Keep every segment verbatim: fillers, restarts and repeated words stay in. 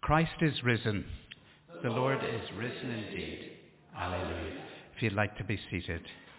Christ is risen. The Lord is risen indeed. Alleluia. If you'd like to be seated.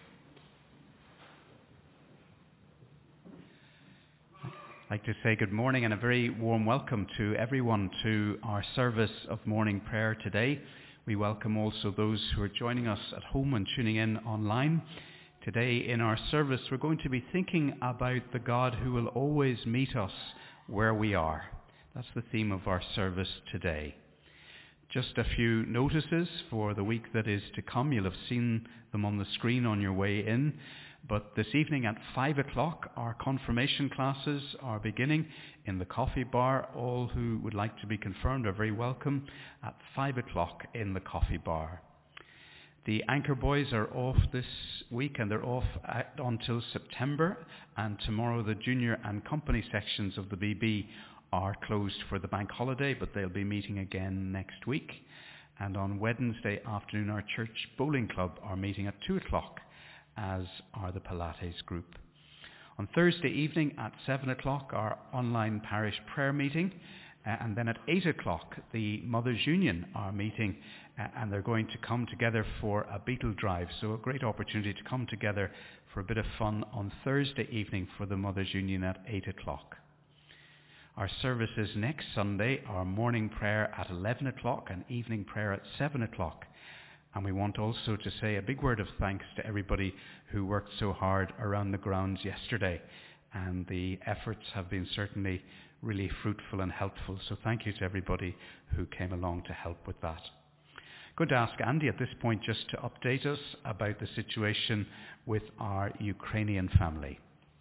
I'd like to say good morning and a very warm welcome to everyone to our service of morning prayer today. We welcome also those who are joining us at home and tuning in online. Today in our service we're going to be thinking about the God who will always meet us where we are. That's the theme of our service today. Just a few notices for the week that is to come. You'll have seen them on the screen on your way in. But this evening at five o'clock, our confirmation classes are beginning in the coffee bar. All who would like to be confirmed are very welcome at five o'clock in the coffee bar. The Anchor Boys are off this week and they're off at, until September. And tomorrow the junior and company sections of the B B are closed for the bank holiday, but they'll be meeting again next week. And on Wednesday afternoon, our church bowling club are meeting at two o'clock, as are the Pilates group. On Thursday evening at seven o'clock, our online parish prayer meeting. Uh, and then at eight o'clock, the Mothers Union are meeting, uh, and they're going to come together for a beetle drive. So a great opportunity to come together for a bit of fun on Thursday evening for the Mothers Union at eight o'clock. Our services next Sunday are morning prayer at eleven o'clock and evening prayer at seven o'clock. And we want also to say a big word of thanks to everybody who worked so hard around the grounds yesterday. And the efforts have been certainly really fruitful and helpful. So thank you to everybody who came along to help with that. I'm going to ask Andy at this point just to update us about the situation with our Ukrainian family.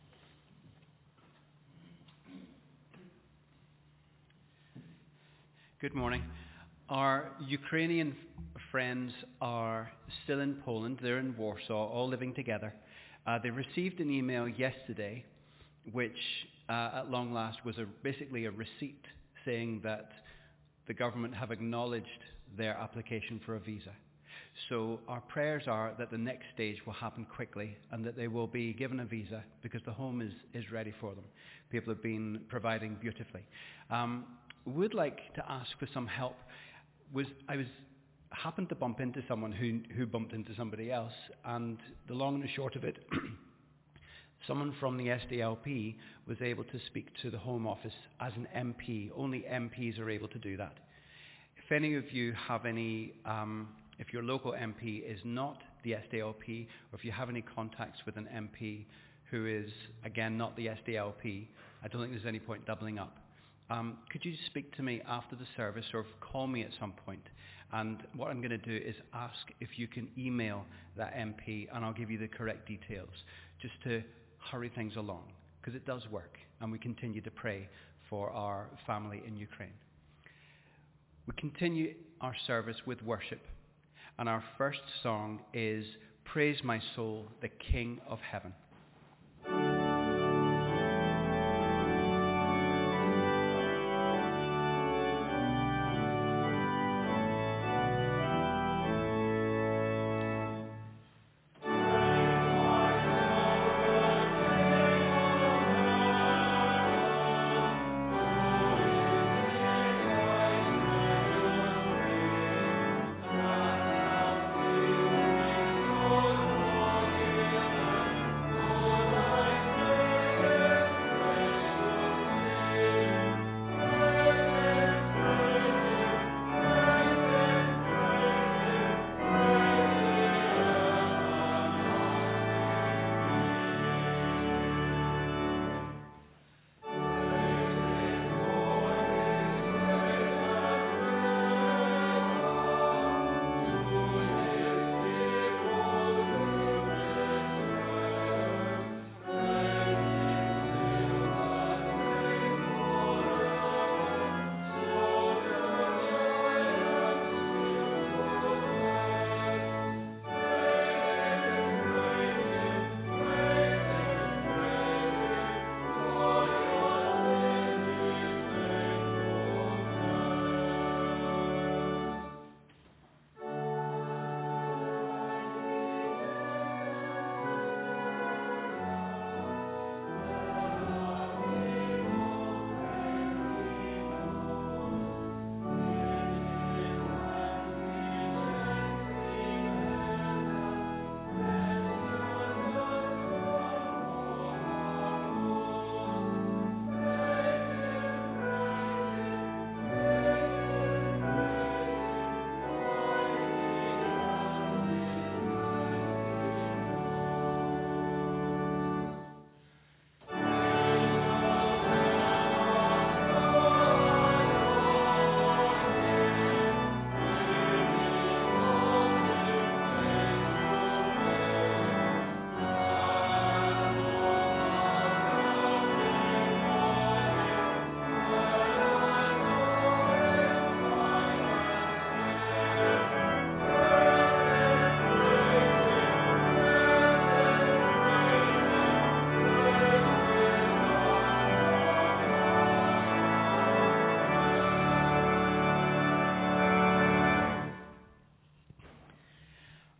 Good morning. Our Ukrainian friends are still in Poland. They're in Warsaw, all living together. Uh, they received an email yesterday, which uh, at long last was a, basically a receipt saying that the government have acknowledged their application for a visa. So our prayers are that the next stage will happen quickly and that they will be given a visa because the home is, is ready for them. People have been providing beautifully. Um, would like to ask for some help. Was I was happened to bump into someone who who bumped into somebody else, and the long and the short of it, someone from the S D L P was able to speak to the Home Office as an M P. Only M Ps are able to do that. If any of you have any, um, if your local M P is not the S D L P, or if you have any contacts with an M P who is again not the S D L P, I don't think there's any point doubling up. Um, could you speak to me after the service or call me at some point? And what I'm going to do is ask if you can email that M P and I'll give you the correct details just to hurry things along, because it does work and we continue to pray for our family in Ukraine. We continue our service with worship, and our first song is Praise My Soul, the King of Heaven.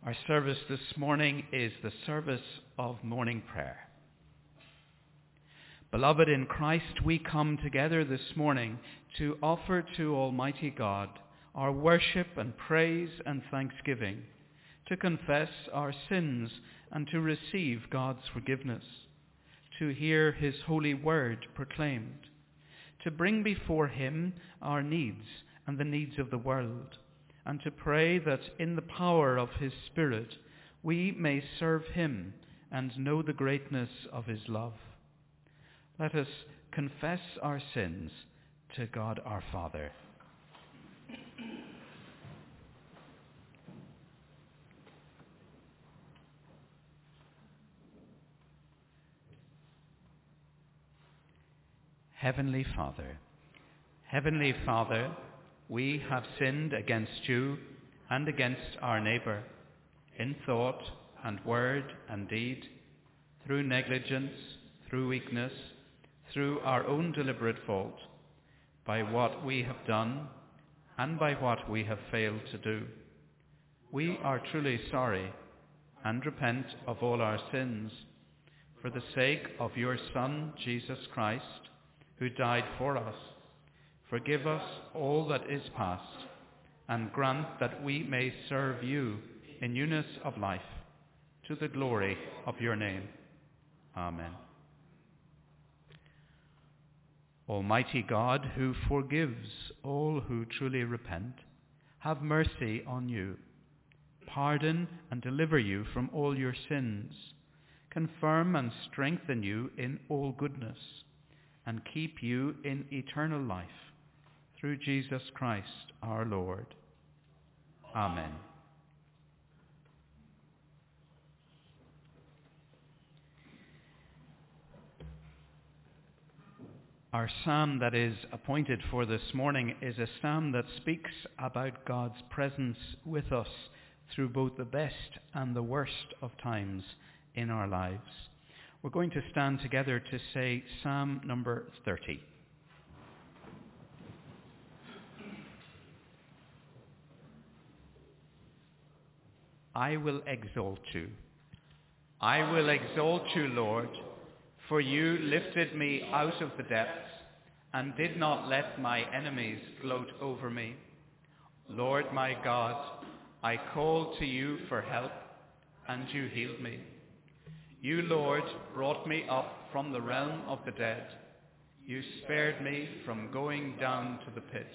Our service this morning is the service of morning prayer. Beloved in Christ, we come together this morning to offer to Almighty God our worship and praise and thanksgiving, to confess our sins and to receive God's forgiveness, to hear his holy word proclaimed, to bring before him our needs and the needs of the world, and to pray that in the power of his Spirit we may serve him and know the greatness of his love. Let us confess our sins to God our Father. Heavenly Father, Heavenly Father, we have sinned against you and against our neighbour, in thought and word and deed, through negligence, through weakness, through our own deliberate fault, by what we have done and by what we have failed to do. We are truly sorry and repent of all our sins, for the sake of your Son, Jesus Christ, who died for us. Forgive us all that is past, and grant that we may serve you in newness of life, to the glory of your name. Amen. Almighty God, who forgives all who truly repent, have mercy on you, pardon and deliver you from all your sins, confirm and strengthen you in all goodness, and keep you in eternal life, through Jesus Christ our Lord. Amen. Our psalm that is appointed for this morning is a psalm that speaks about God's presence with us through both the best and the worst of times in our lives. We're going to stand together to say Psalm number thirty. I will exalt you. I will exalt you, Lord, for you lifted me out of the depths and did not let my enemies gloat over me. Lord my God, I called to you for help, and you healed me. You, Lord, brought me up from the realm of the dead. You spared me from going down to the pit.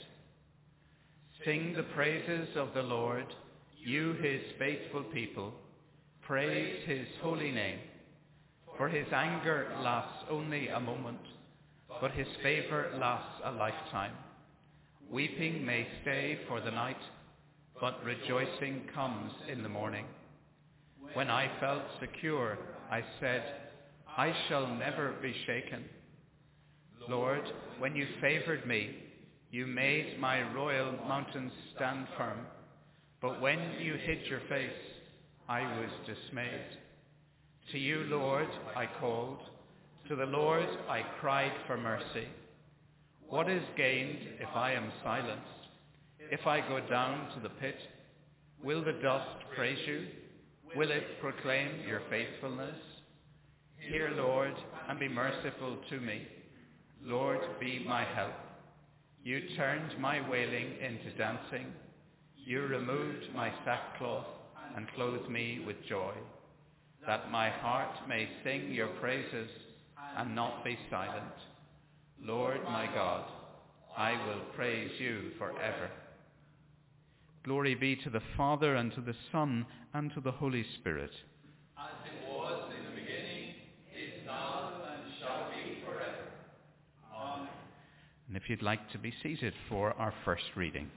Sing the praises of the Lord, you his faithful people. Praise his holy name. For his anger lasts only a moment, but his favor lasts a lifetime. Weeping may stay for the night, but rejoicing comes in the morning. When I felt secure, I said, I shall never be shaken. Lord, when you favored me, you made my royal mountains stand firm. But when you hid your face, I was dismayed. To you, Lord, I called. To the Lord I cried for mercy. What is gained if I am silenced? If I go down to the pit, will the dust praise you? Will it proclaim your faithfulness? Hear, Lord, and be merciful to me. Lord, be my help. You turned my wailing into dancing. You removed my sackcloth and clothed me with joy, that my heart may sing your praises and not be silent. Lord my God, I will praise you forever. Glory be to the Father, and to the Son, and to the Holy Spirit. As it was in the beginning, is now, and shall be forever. Amen. And if you'd like to be seated for our first reading.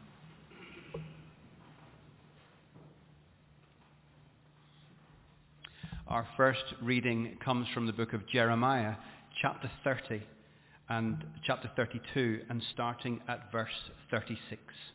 Our first reading comes from the book of Jeremiah, chapter thirty and chapter thirty-two, and starting at verse thirty-six.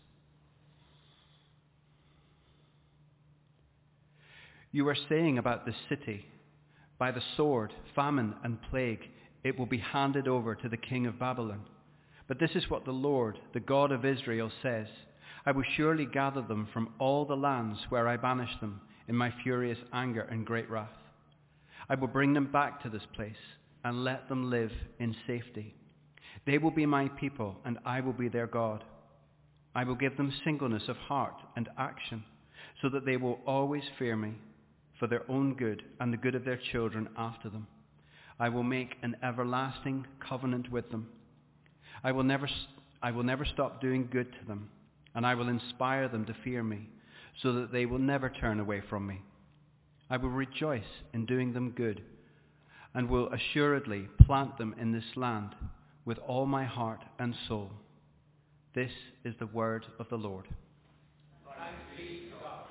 You are saying about this city, by the sword, famine, and plague, it will be handed over to the king of Babylon. But this is what the Lord, the God of Israel, says. I will surely gather them from all the lands where I banished them, in my furious anger and great wrath. I will bring them back to this place and let them live in safety. They will be my people, and I will be their God. I will give them singleness of heart and action, so that they will always fear me for their own good and the good of their children after them. I will make an everlasting covenant with them. I will never, I will never stop doing good to them, and I will inspire them to fear me, so that they will never turn away from me. I will rejoice in doing them good, and will assuredly plant them in this land with all my heart and soul. This is the word of the Lord. Thanks be to God.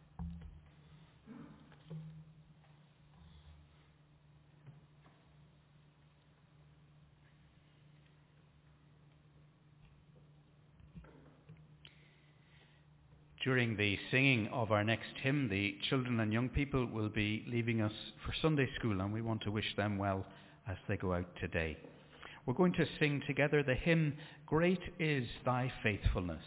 During the singing of our next hymn, the children and young people will be leaving us for Sunday school, and we want to wish them well as they go out today. We're going to sing together the hymn, Great is Thy Faithfulness.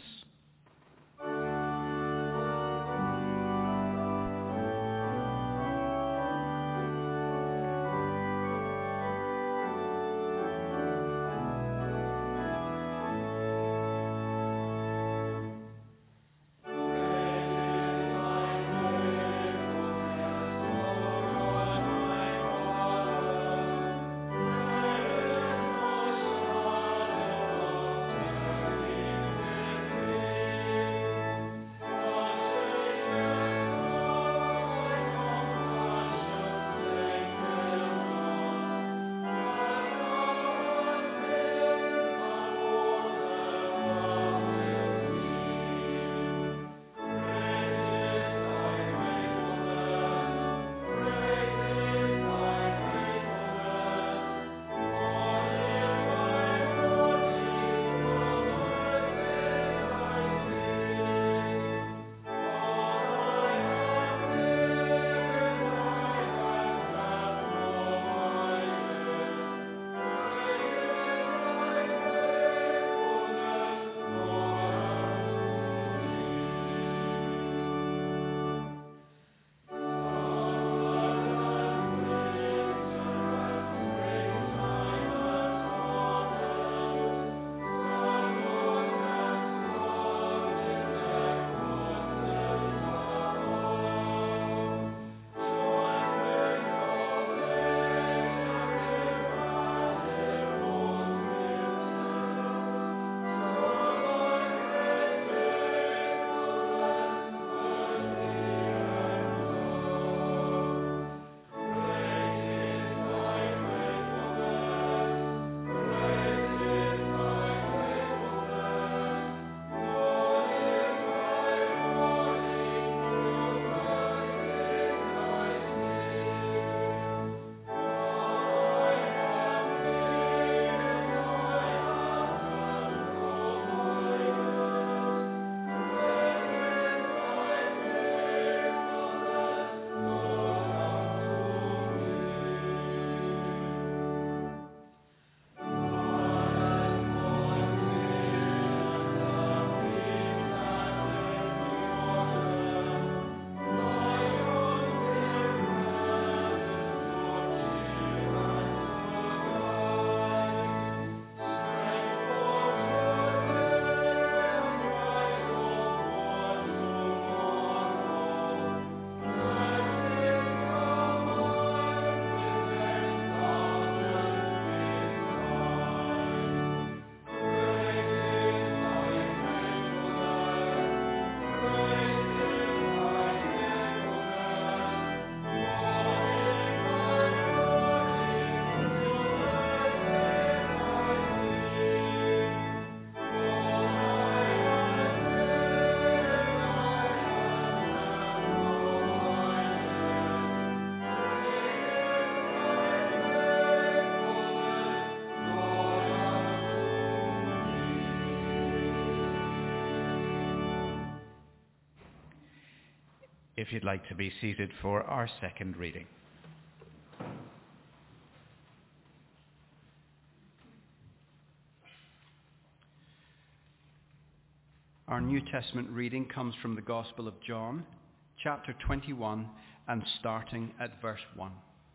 If you'd like to be seated for our second reading. Our New Testament reading comes from the Gospel of John, chapter twenty-one and starting at verse one.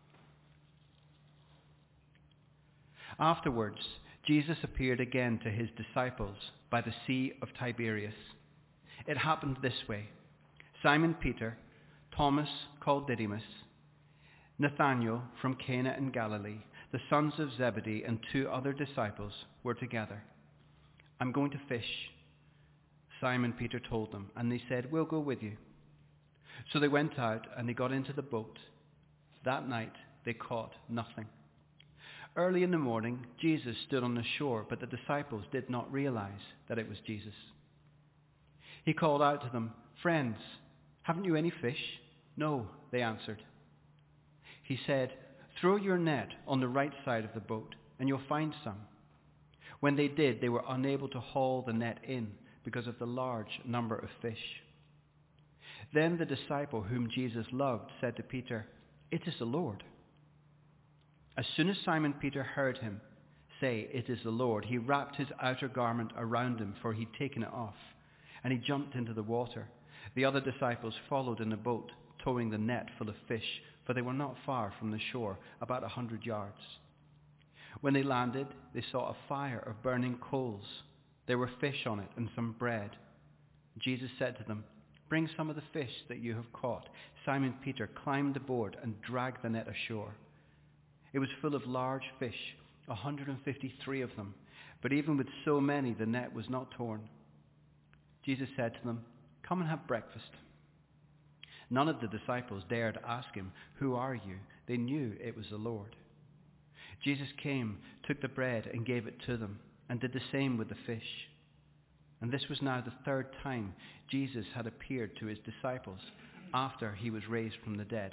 Afterwards, Jesus appeared again to his disciples by the Sea of Tiberias. It happened this way. Simon Peter, Thomas called Didymus, Nathanael from Cana in Galilee, the sons of Zebedee, and two other disciples were together. "I'm going to fish," Simon Peter told them, and they said, "We'll go with you." So they went out and they got into the boat. That night they caught nothing. Early in the morning, Jesus stood on the shore, but the disciples did not realize that it was Jesus. He called out to them, "Friends, haven't you any fish?" "No," they answered. He said, "Throw your net on the right side of the boat, and you'll find some." When they did, they were unable to haul the net in because of the large number of fish. Then the disciple whom Jesus loved said to Peter, "It is the Lord." As soon as Simon Peter heard him say, "It is the Lord," he wrapped his outer garment around him, for he'd taken it off, and he jumped into the water. The other disciples followed in the boat, towing the net full of fish, for they were not far from the shore, about a hundred yards. When they landed, they saw a fire of burning coals. There were fish on it and some bread. Jesus said to them, "Bring some of the fish that you have caught." Simon Peter climbed aboard and dragged the net ashore. It was full of large fish, one hundred fifty-three of them, but even with so many, the net was not torn. Jesus said to them, "Come and have breakfast." None of the disciples dared ask him, "Who are you?" They knew it was the Lord. Jesus came, took the bread and gave it to them, and did the same with the fish. And this was now the third time Jesus had appeared to his disciples after he was raised from the dead.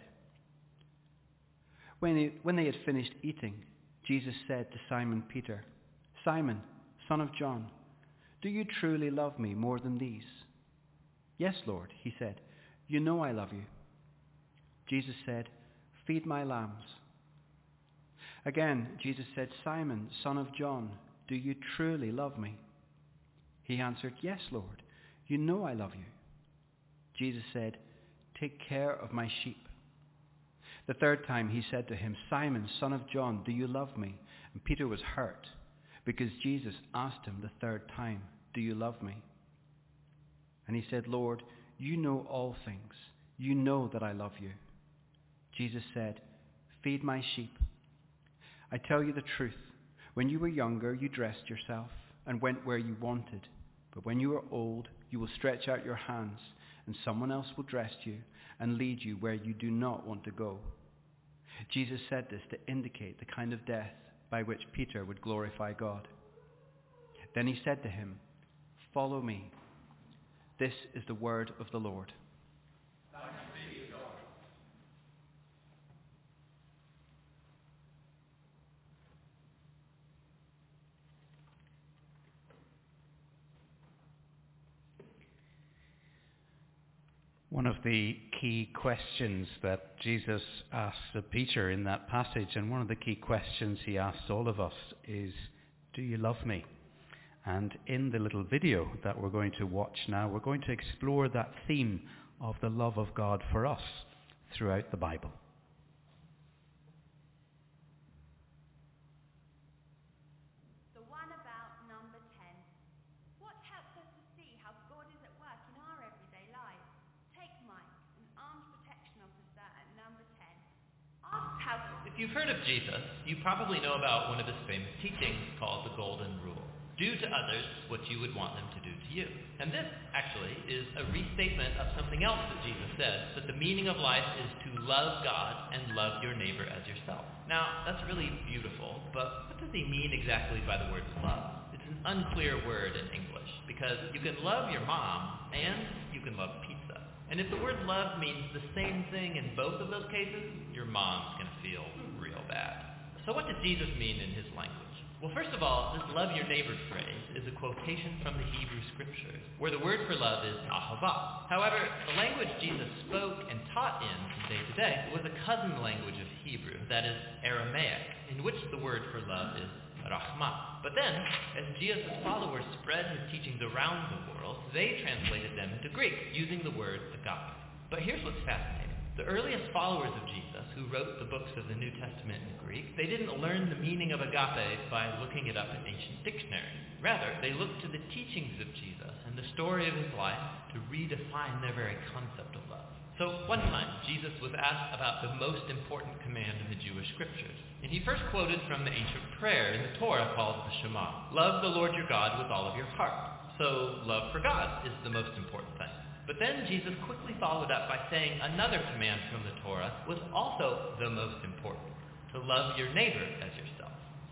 When, he, when they had finished eating, Jesus said to Simon Peter, "Simon, son of John, do you truly love me more than these?" "Yes, Lord," he said. "You know I love you." Jesus said, "Feed my lambs." Again, Jesus said, "Simon, son of John, do you truly love me?" He answered, "Yes, Lord, you know I love you." Jesus said, "Take care of my sheep." The third time he said to him, "Simon, son of John, do you love me?" And Peter was hurt because Jesus asked him the third time, "Do you love me?" And he said, "Lord, you know all things. You know that I love you." Jesus said, "Feed my sheep. I tell you the truth. When you were younger, you dressed yourself and went where you wanted. But when you are old, you will stretch out your hands, and someone else will dress you and lead you where you do not want to go." Jesus said this to indicate the kind of death by which Peter would glorify God. Then he said to him, "Follow me." This is the word of the Lord. Thanks be to God. One of the key questions that Jesus asked of Peter in that passage, and one of the key questions he asks all of us, is, "Do you love me?" And in the little video that we're going to watch now, we're going to explore that theme of the love of God for us throughout the Bible. The one about number ten. What helps us to see how God is at work in our everyday lives? Take Mike, an armed protection officer at number ten. Ask how... If you've heard of Jesus, you probably know about one of his famous teachings called the Golden Rule. Do to others what you would want them to do to you. And this, actually, is a restatement of something else that Jesus said, that the meaning of life is to love God and love your neighbor as yourself. Now, that's really beautiful, but what does he mean exactly by the word love? It's an unclear word in English, because you can love your mom and you can love pizza. And if the word love means the same thing in both of those cases, your mom's going to feel real bad. So what does Jesus mean in his language? Well, first of all, this love your neighbor phrase is a quotation from the Hebrew Scriptures, where the word for love is ahavah. However, the language Jesus spoke and taught in from day to day was a cousin language of Hebrew, that is Aramaic, in which the word for love is rahmah. But then, as Jesus' followers spread his teachings around the world, they translated them into Greek, using the word agape. But here's what's fascinating. The earliest followers of Jesus, who wrote the books of the New Testament in Greek, they didn't learn the meaning of agape by looking it up in ancient dictionaries. Rather, they looked to the teachings of Jesus and the story of his life to redefine their very concept of love. So one time, Jesus was asked about the most important command in the Jewish scriptures. And he first quoted from the ancient prayer in the Torah called the Shema. Love the Lord your God with all of your heart. So love for God is the most important thing. But then Jesus quickly followed up by saying another command from the Torah was also the most important, to love your neighbor as yourself.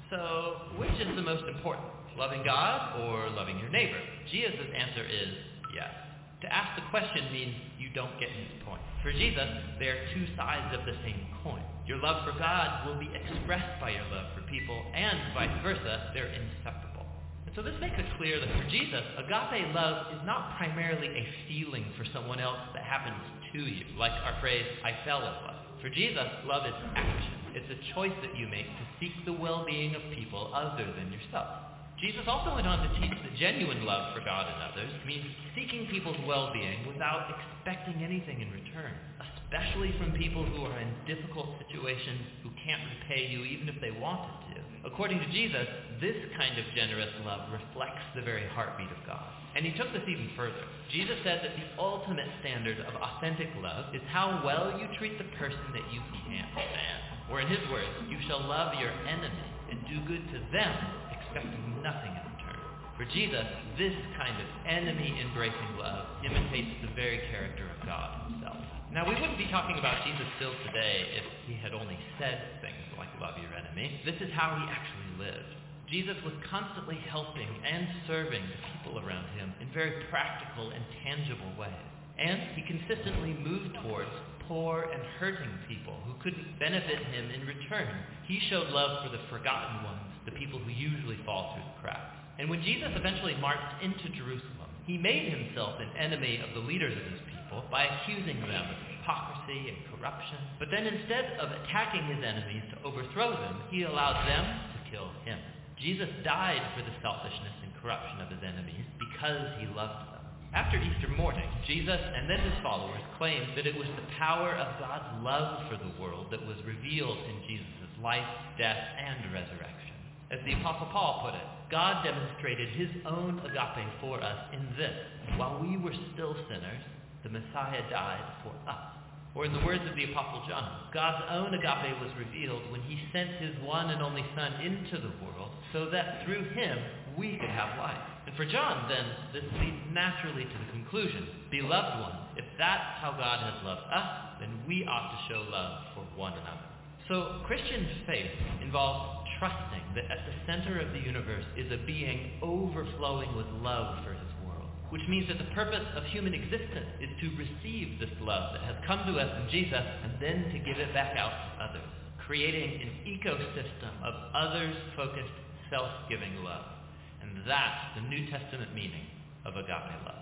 So which is the most important, loving God or loving your neighbor? Jesus' answer is yes. To ask the question means you don't get his point. For Jesus, they are two sides of the same coin. Your love for God will be expressed by your love for people, and vice versa, they're inseparable. So this makes it clear that for Jesus, agape love is not primarily a feeling for someone else that happens to you, like our phrase, I fell in love. For Jesus, love is action. It's a choice that you make to seek the well-being of people other than yourself. Jesus also went on to teach that genuine love for God and others means seeking people's well-being without expecting anything in return, especially from people who are in difficult situations who can't repay you even if they wanted to. According to Jesus, this kind of generous love reflects the very heartbeat of God. And he took this even further. Jesus said that the ultimate standard of authentic love is how well you treat the person that you can't stand. Or in his words, you shall love your enemy and do good to them, expecting nothing in return. For Jesus, this kind of enemy-embracing love imitates the very character of God himself. Now, we wouldn't be talking about Jesus still today if he had only said things like love your enemy. This is how he actually lived. Jesus was constantly helping and serving the people around him in very practical and tangible ways. And he consistently moved towards poor and hurting people who couldn't benefit him in return. He showed love for the forgotten ones, the people who usually fall through the cracks. And when Jesus eventually marched into Jerusalem, he made himself an enemy of the leaders of his people by accusing them of hypocrisy and corruption. But then instead of attacking his enemies to overthrow them, he allowed them to kill him. Jesus died for the selfishness and corruption of his enemies because he loved them. After Easter morning, Jesus and then his followers claimed that it was the power of God's love for the world that was revealed in Jesus' life, death, and resurrection. As the Apostle Paul put it, God demonstrated his own agape for us in this: while we were still sinners, the Messiah died for us. Or in the words of the Apostle John, God's own agape was revealed when he sent his one and only Son into the world so that through him we could have life. And for John, then, this leads naturally to the conclusion, beloved ones, if that's how God has loved us, then we ought to show love for one another. So Christian faith involves trusting that at the center of the universe is a being overflowing with love for his world, which means that the purpose of human existence is to receive this love that has come to us in Jesus and then to give it back out to others, creating an ecosystem of others-focused, self-giving love. And that's the New Testament meaning of agape love.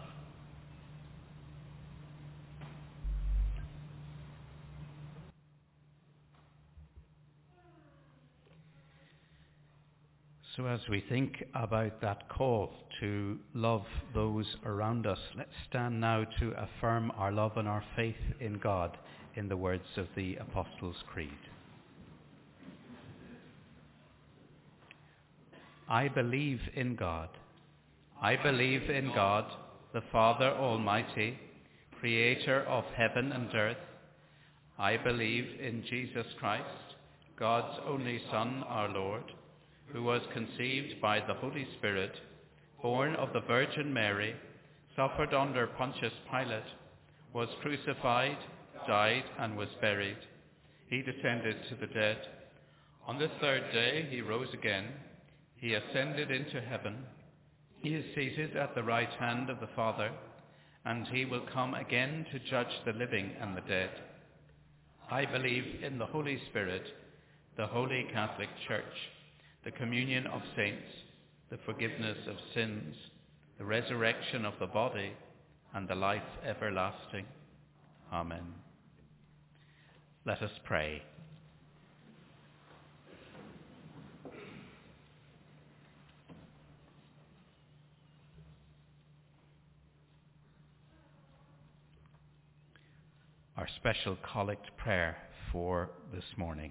So as we think about that call to love those around us, let's stand now to affirm our love and our faith in God in the words of the Apostles' Creed. I believe in God. I believe in God, the Father Almighty, creator of heaven and earth. I believe in Jesus Christ, God's only Son, our Lord, who was conceived by the Holy Spirit, born of the Virgin Mary, suffered under Pontius Pilate, was crucified, died, and was buried. He descended to the dead. On the third day he rose again. He ascended into heaven. He is seated at the right hand of the Father, and he will come again to judge the living and the dead. I believe in the Holy Spirit, the Holy Catholic Church, the communion of saints, the forgiveness of sins, the resurrection of the body, and the life everlasting. Amen. Let us pray. our special collect prayer for this morning.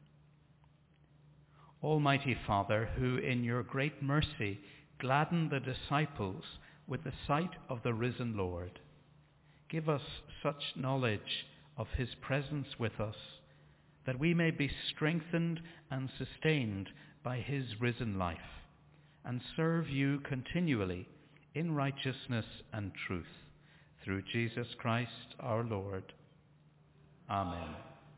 Almighty Father, who in your great mercy gladdened the disciples with the sight of the risen Lord, give us such knowledge of his presence with us that we may be strengthened and sustained by his risen life and serve you continually in righteousness and truth, through Jesus Christ our Lord. Amen.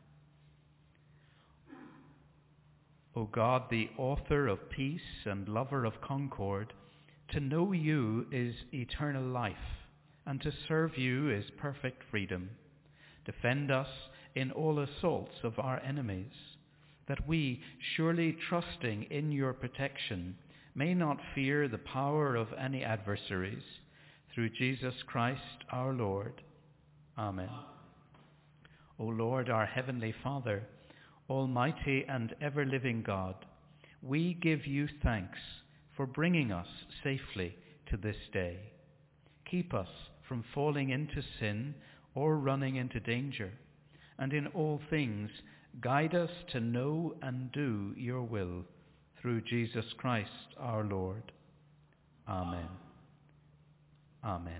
O God, the author of peace and lover of concord, to know you is eternal life, and to serve you is perfect freedom. Defend us in all assaults of our enemies, that we, surely trusting in your protection, may not fear the power of any adversaries, through Jesus Christ our Lord. Amen. O Lord, our heavenly Father, almighty and ever-living God, we give you thanks for bringing us safely to this day. Keep us from falling into sin or running into danger, and in all things guide us to know and do your will, through Jesus Christ our Lord. Amen. Amen.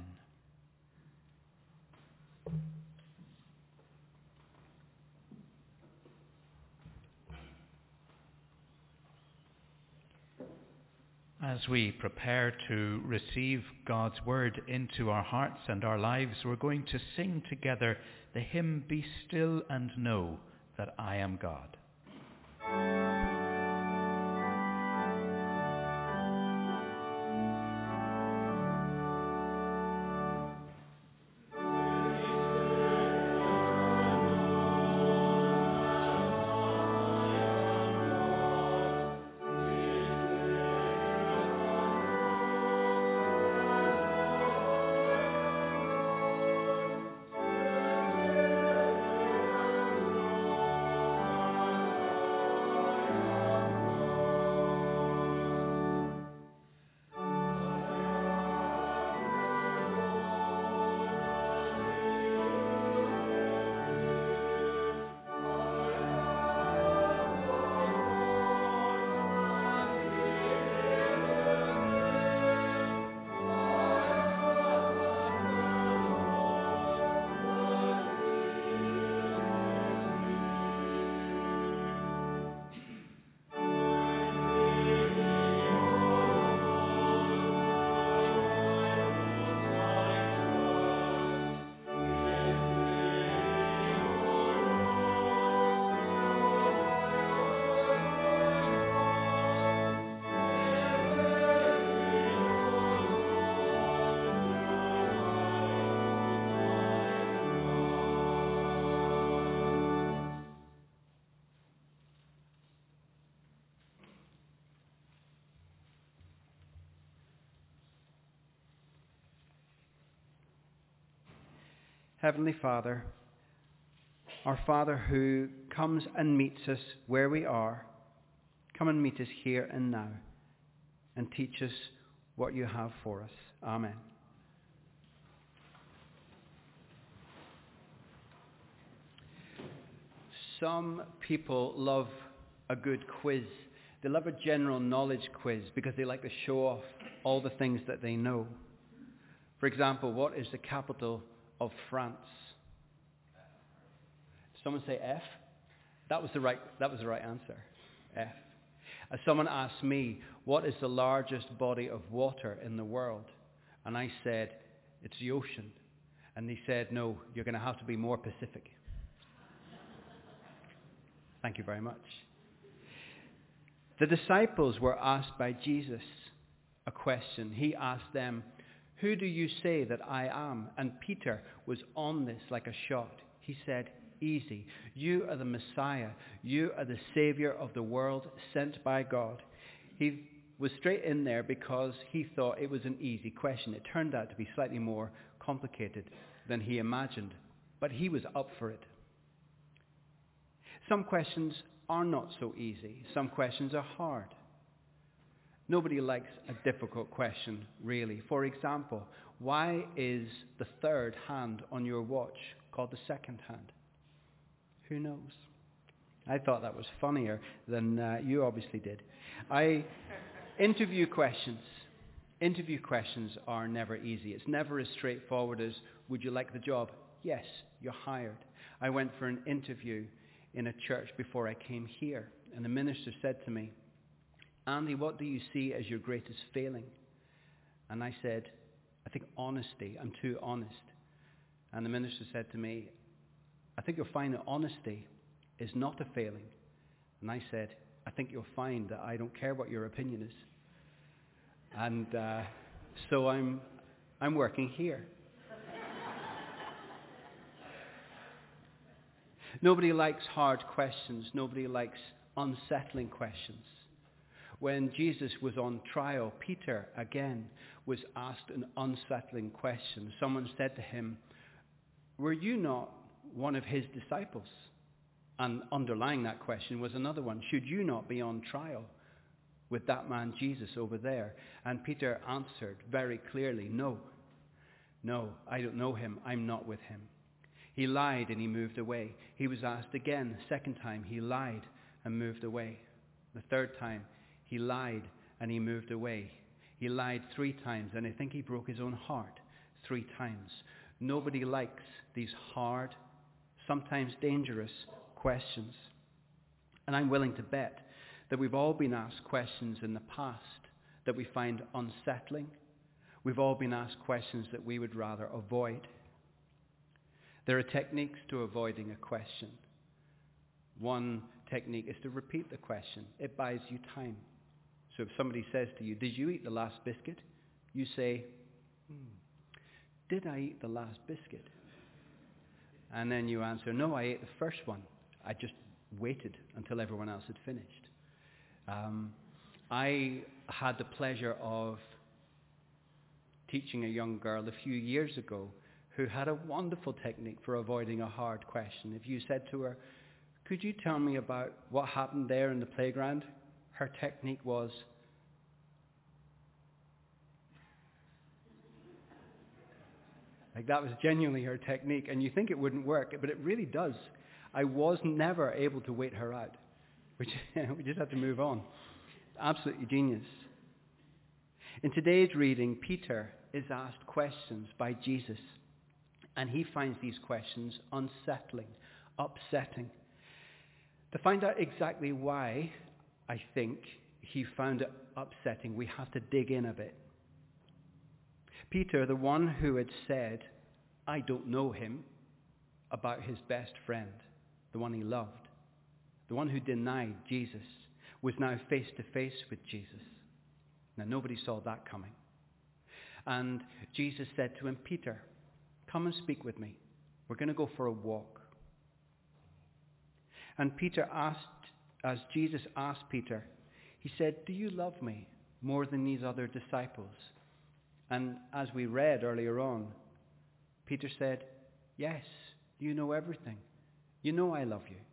As we prepare to receive God's word into our hearts and our lives, we're going to sing together the hymn, Be Still and Know That I Am God. Heavenly Father, our Father who comes and meets us where we are, come and meet us here and now and teach us what you have for us. Amen. Some people love a good quiz. They love a general knowledge quiz because they like to show off all the things that they know. For example, what is the capital of France? Someone say F? That was the right, that was the right answer. F. As someone asked me, what is the largest body of water in the world? And I said, it's the ocean. And they said, no, you're going to have to be more Pacific. Thank you very much. The disciples were asked by Jesus a question. He asked them, who do you say that I am? And Peter was on this like a shot. He said, easy. You are the Messiah. You are the Savior of the world, sent by God. He was straight in there because he thought it was an easy question. It turned out to be slightly more complicated than he imagined, but he was up for it. Some questions are not so easy. Some questions are hard. Nobody likes a difficult question, really. For example, why is the third hand on your watch called the second hand. Who knows? I thought that was funnier than uh, you obviously did. I interview questions. Interview questions are never easy. It's never as straightforward as, would you like the job? Yes, you're hired. I went for an interview in a church before I came here, and the minister said to me, Andy, what do you see as your greatest failing? And I said, I think honesty. I'm too honest. And the minister said to me, I think you'll find that honesty is not a failing. And I said, I think you'll find that I don't care what your opinion is. And uh, so I'm, I'm working here. Nobody likes hard questions. Nobody likes unsettling questions. When Jesus was on trial, Peter, again, was asked an unsettling question. Someone said to him, were you not one of his disciples? And underlying that question was another one. Should you not be on trial with that man Jesus over there? And Peter answered very clearly, no, no, I don't know him. I'm not with him. He lied and he moved away. He was asked again, the second time, he lied and moved away. The third time, he lied and he moved away. He lied three times, and I think he broke his own heart three times. Nobody likes these hard, sometimes dangerous questions. And I'm willing to bet that we've all been asked questions in the past that we find unsettling. We've all been asked questions that we would rather avoid. There are techniques to avoiding a question. One technique is to repeat the question. It buys you time. So if somebody says to you, did you eat the last biscuit? You say, hmm, did I eat the last biscuit? And then you answer, no, I ate the first one. I just waited until everyone else had finished. Um, I had the pleasure of teaching a young girl a few years ago who had a wonderful technique for avoiding a hard question. If you said to her, could you tell me about what happened there in the playground? Her technique was, like that was genuinely her technique, and you think it wouldn't work, but it really does. I was never able to wait her out. Which we just had to move on. Absolutely genius. In today's reading, Peter is asked questions by Jesus, and he finds these questions unsettling, upsetting. To find out exactly why, I think, he found it upsetting, we have to dig in a bit. Peter, the one who had said, I don't know him, about his best friend, the one he loved, the one who denied Jesus, was now face to face with Jesus. Now, nobody saw that coming. And Jesus said to him, Peter, come and speak with me. We're going to go for a walk. And Peter asked, as Jesus asked Peter, he said, do you love me more than these other disciples? And as we read earlier on, Peter said, yes, you know everything. You know I love you.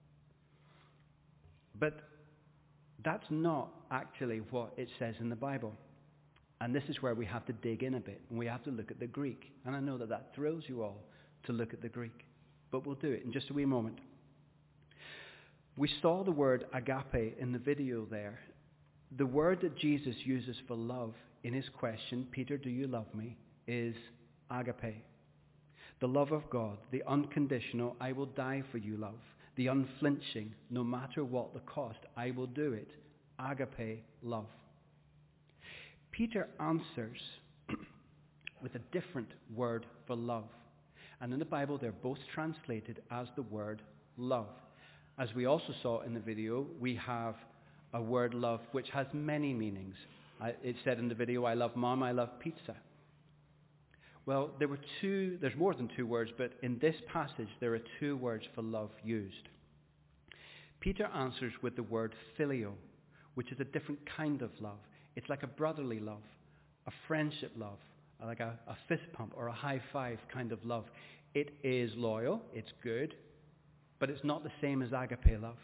But that's not actually what it says in the Bible. And this is where we have to dig in a bit, and we have to look at the Greek. And I know that that thrills you all to look at the Greek, but we'll do it in just a wee moment. We saw the word agape in the video there. The word that Jesus uses for love in his question, Peter, do you love me, is agape. The love of God, the unconditional, I will die for you love. The unflinching, no matter what the cost, I will do it. Agape love. Peter answers with a different word for love. And in the Bible, they're both translated as the word love. As we also saw in the video, we have a word love which has many meanings. It said in the video, I love mom, I love pizza. Well, there were two, there's more than two words, but in this passage there are two words for love used. Peter answers with the word phileo, which is a different kind of love. It's like a brotherly love, a friendship love, like a, a fist pump or a high five kind of love. It is loyal, it's good, but it's not the same as agape love.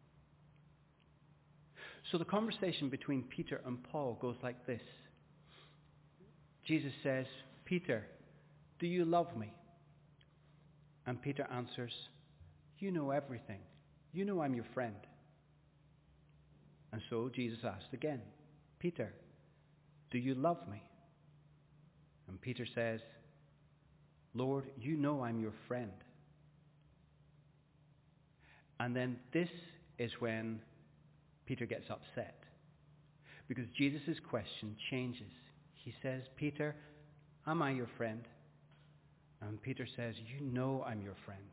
So the conversation between Peter and Paul goes like this. Jesus says, Peter, do you love me? And Peter answers, you know everything. You know I'm your friend. And so Jesus asked again, Peter, do you love me? And Peter says, Lord, you know I'm your friend. And then this is when Peter gets upset, because Jesus' question changes. He says, Peter, am I your friend? And Peter says, you know I'm your friend.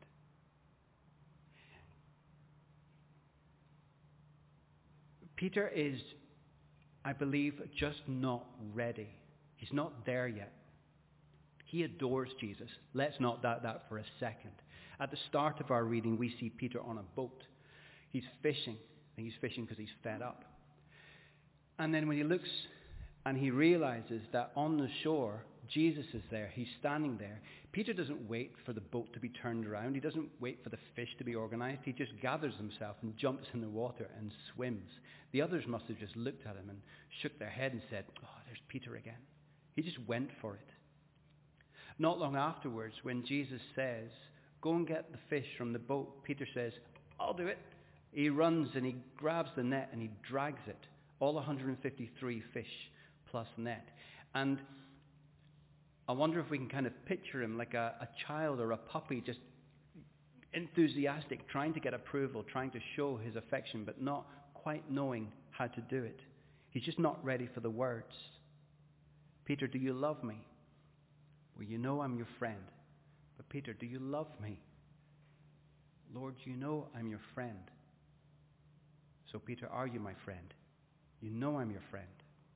Peter is, I believe, just not ready. He's not there yet. He adores Jesus. Let's not doubt that for a second. At the start of our reading, we see Peter on a boat. He's fishing. I think he's fishing because he's fed up. And then when he looks and he realizes that on the shore, Jesus is there. He's standing there. Peter doesn't wait for the boat to be turned around. He doesn't wait for the fish to be organized. He just gathers himself and jumps in the water and swims. The others must have just looked at him and shook their head and said, oh, there's Peter again. He just went for it. Not long afterwards, when Jesus says, go and get the fish from the boat, Peter says, I'll do it. He runs and he grabs the net and he drags it. All one hundred fifty-three fish plus net. And I wonder if we can kind of picture him like a, a child or a puppy, just enthusiastic, trying to get approval, trying to show his affection, but not quite knowing how to do it. He's just not ready for the words. Peter, do you love me? Well, you know I'm your friend. But Peter, do you love me? Lord, you know I'm your friend. So Peter, are you my friend? You know I'm your friend.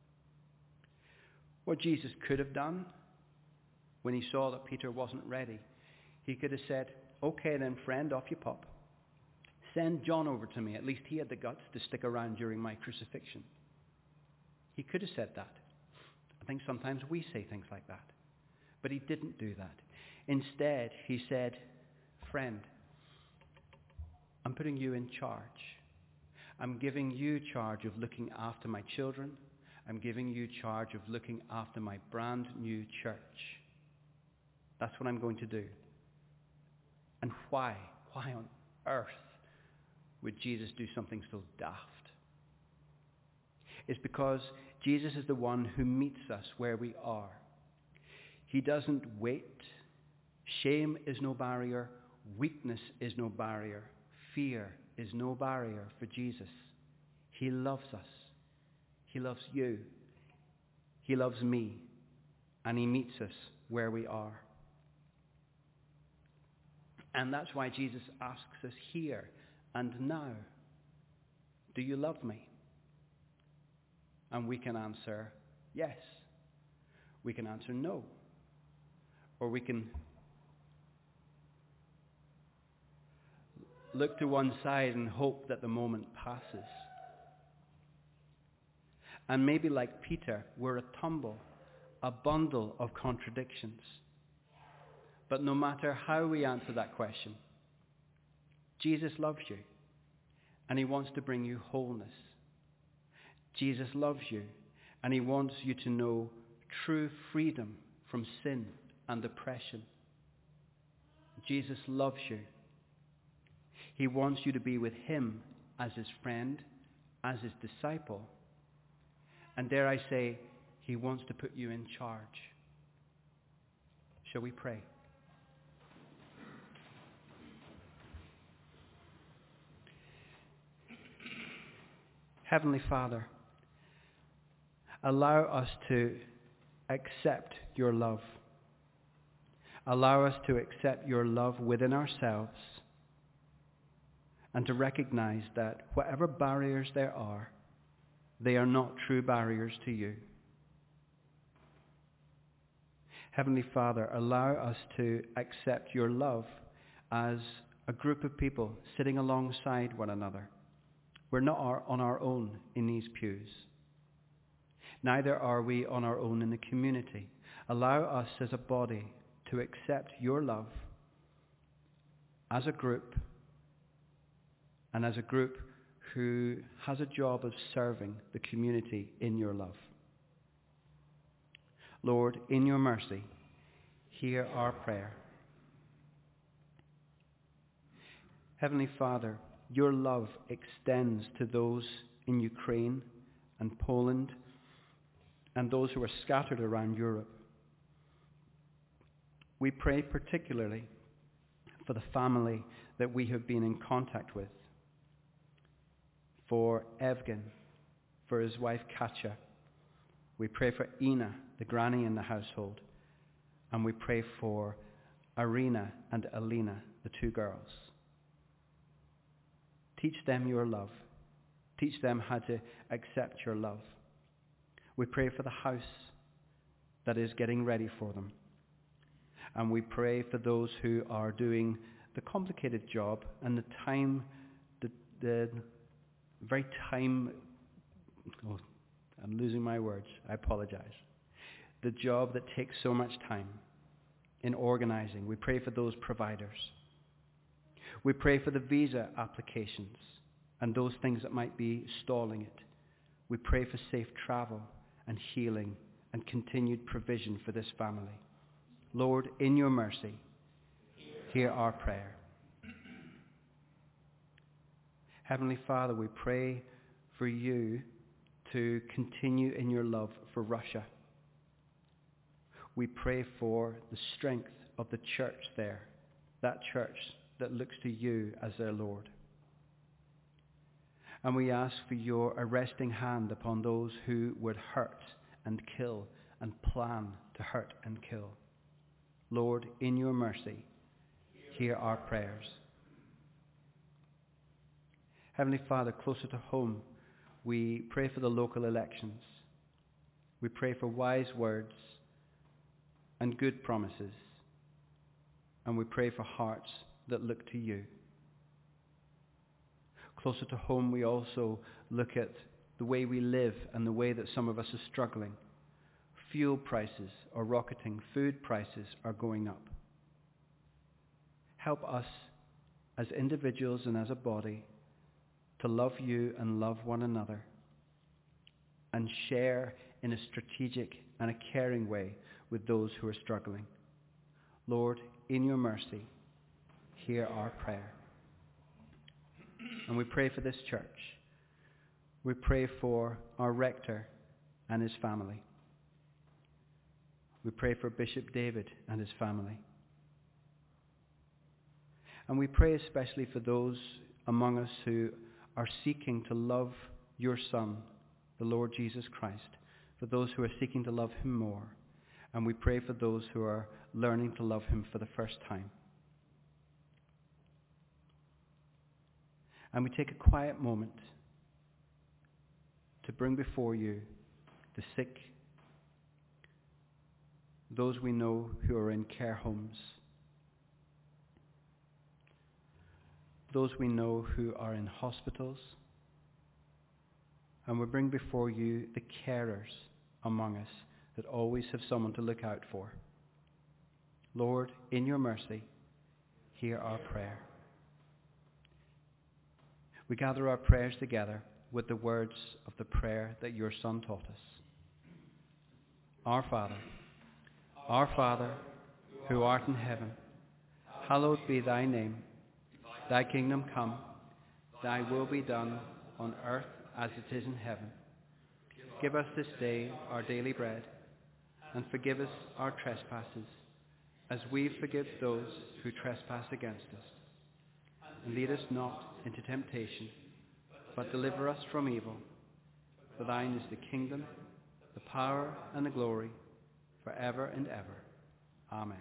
What Jesus could have done when he saw that Peter wasn't ready, he could have said, okay then friend, off you pop. Send John over to me. At least he had the guts to stick around during my crucifixion. He could have said that. I think sometimes we say things like that. But he didn't do that. Instead, he said, friend, I'm putting you in charge. I'm giving you charge of looking after my children. I'm giving you charge of looking after my brand new church. That's what I'm going to do. And why? Why on earth would Jesus do something so daft? It's because Jesus is the one who meets us where we are. He doesn't wait. Shame is no barrier. Weakness is no barrier. Fear is no barrier for Jesus. He loves us. He loves you. He loves me. And he meets us where we are. And that's why Jesus asks us here and now, do you love me? And we can answer yes. We can answer no. Or we can look to one side and hope that the moment passes. And maybe like Peter, we're a tumble, a bundle of contradictions. But no matter how we answer that question, Jesus loves you, and he wants to bring you wholeness. Jesus loves you, and he wants you to know true freedom from sin and oppression. Jesus loves you. He wants you to be with him as his friend, as his disciple. And dare I say, he wants to put you in charge. Shall we pray? Heavenly Father, allow us to accept your love. Allow us to accept your love within ourselves and to recognize that whatever barriers there are, they are not true barriers to you. Heavenly Father, allow us to accept your love as a group of people sitting alongside one another. We're not on our own in these pews. Neither are we on our own in the community. Allow us as a body to accept your love as a group, and as a group who has a job of serving the community in your love. Lord, in your mercy, hear our prayer. Heavenly Father, your love extends to those in Ukraine and Poland and those who are scattered around Europe. We pray particularly for the family that we have been in contact with, for Evgen, for his wife Katya. We pray for Ina, the granny in the household, and we pray for Irina and Alina, the two girls. Teach them your love. Teach them how to accept your love. We pray for the house that is getting ready for them. And we pray for those who are doing the complicated job and the time, the, the very time, oh, I'm losing my words, I apologize. The job that takes so much time in organizing. We pray for those providers. We pray for the visa applications and those things that might be stalling it. We pray for safe travel and healing and continued provision for this family. Lord, in your mercy, hear our prayer. Heavenly Father, we pray for you to continue in your love for Russia. We pray for the strength of the church there, that church that looks to you as their Lord. And we ask for your arresting hand upon those who would hurt and kill and plan to hurt and kill. Lord, in your mercy, hear our prayers. Heavenly Father, closer to home, we pray for the local elections. We pray for wise words and good promises. And we pray for hearts that look to you. Closer to home, we also look at the way we live and the way that some of us are struggling. Fuel prices are rocketing. Food prices are going up. Help us as individuals and as a body to love you and love one another and share in a strategic and a caring way with those who are struggling. Lord, in your mercy, hear our prayer. And we pray for this church. We pray for our rector and his family. We pray for Bishop David and his family. And we pray especially for those among us who are seeking to love your Son, the Lord Jesus Christ, for those who are seeking to love him more. And we pray for those who are learning to love him for the first time. And we take a quiet moment to bring before you the sick, those we know who are in care homes, those we know who are in hospitals, and we bring before you the carers among us that always have someone to look out for. Lord, in your mercy, hear our prayer. We gather our prayers together with the words of the prayer that your Son taught us. Our Father, our Father, who art in heaven, hallowed be thy name. Thy kingdom come, thy will be done on earth as it is in heaven. Give us this day our daily bread, and forgive us our trespasses, as we forgive those who trespass against us. And lead us not into temptation, but deliver us from evil. For thine is the kingdom, the power, and the glory, forever and ever. Amen.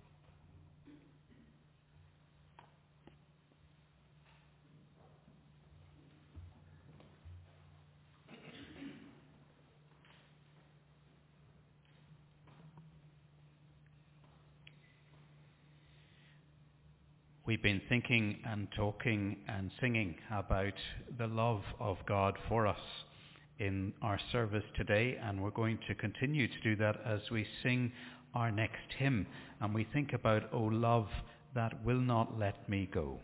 We've been thinking and talking and singing about the love of God for us in our service today, and we're going to continue to do that as we sing our next hymn, and we think about, O love that will not let me go.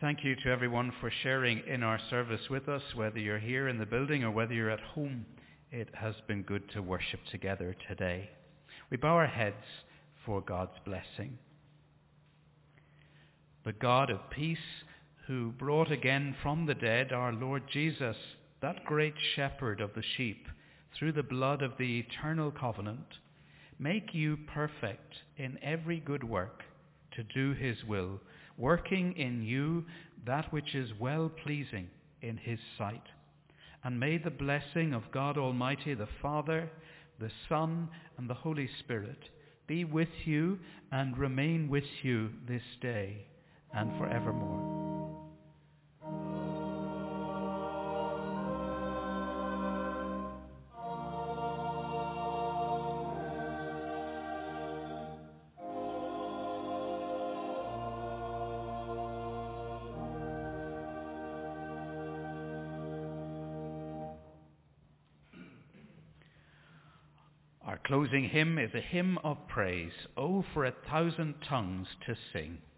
thank you to everyone for sharing in our service with us, whether you're here in the building or whether you're at home. It has been good to worship together today. We bow our heads for God's blessing. The God of peace, who brought again from the dead our Lord Jesus, that great shepherd of the sheep, through the blood of the eternal covenant, make you perfect in every good work to do his will, working in you that which is well-pleasing in his sight. And may the blessing of God Almighty, the Father, the Son, and the Holy Spirit be with you and remain with you this day and forevermore. Our closing hymn is a hymn of praise, "Oh, for a thousand tongues to sing."